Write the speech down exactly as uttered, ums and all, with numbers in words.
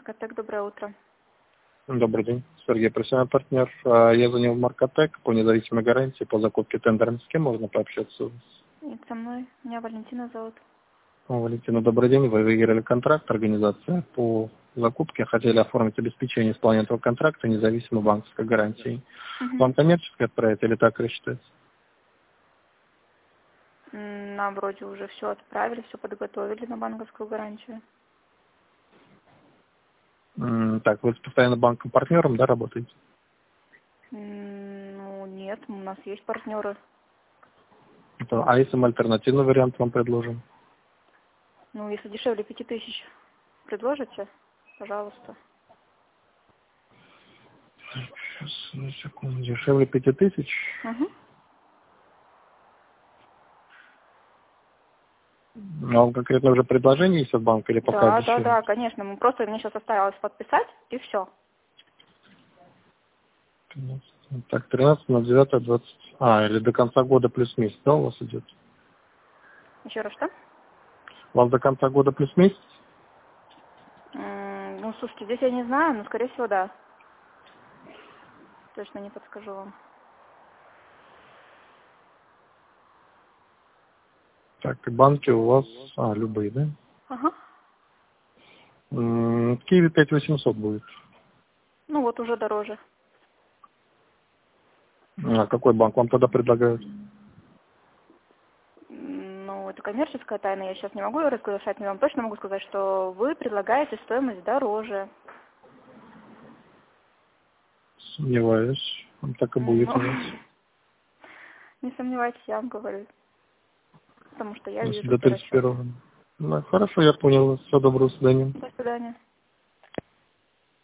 Маркотек, доброе утро. Добрый день. Сергей, профессиональный партнер. А, Я звонил в Маркотек по независимой гарантии по закупке тендером. С кем можно пообщаться? Нет, со мной. Меня Валентина зовут. О, Валентина, добрый день. Вы выиграли контракт, организация по закупке. Хотели оформить обеспечение исполнения этого контракта независимой банковской гарантией. Угу. Вам коммерчески отправить или так рассчитать? Нам вроде уже все отправили, все подготовили на банковскую гарантию. М, Так, вы с постоянно банком-партнером, да, работаете? М, Ну, нет, у нас есть партнеры. Это- А если мы альтернативный вариант вам предложим? Ну, если дешевле пяти тысяч предложите, пожалуйста. Сейчас, на секунду. Дешевле пяти тысяч. Угу. А вам конкретно уже предложение есть от банка или пока Да, да, дешевле? да, конечно. Мы просто, мне сейчас осталось подписать, и все. Так, тринадцать на девятое двадцать. А, или до конца года плюс месяц, да, у вас идет? Еще раз что? У вас до конца года плюс месяц? М, Ну, слушайте, здесь я не знаю, но, скорее всего, да. Точно не подскажу вам. Так, и банки у вас, а, любые, да? Ага. М, Киви пять восемьсот будет. Ну, вот уже дороже. А какой банк вам тогда предлагают? М, Ну, это коммерческая тайна, я сейчас не могу ее разглашать, но я вам точно могу сказать, что вы предлагаете стоимость дороже. Сомневаюсь. Там так и М, будет Ну, у вас. не сомневайтесь, я вам говорю, потому что я Если вижу до эти тридцать расчеты. первого. Ну, хорошо, я понял. Всего доброго, до свидания. До свидания.